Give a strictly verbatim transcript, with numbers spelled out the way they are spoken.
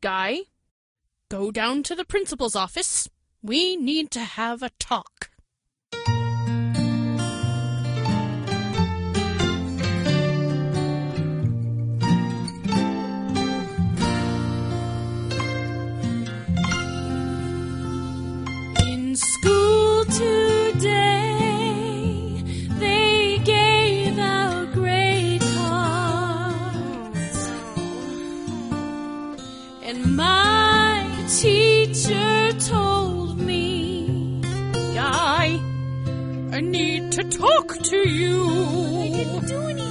Guy, go down to the principal's office. We need to have a talk. In school today, they gave out grade cards, and my teacher told me, Guy, I need to talk to you.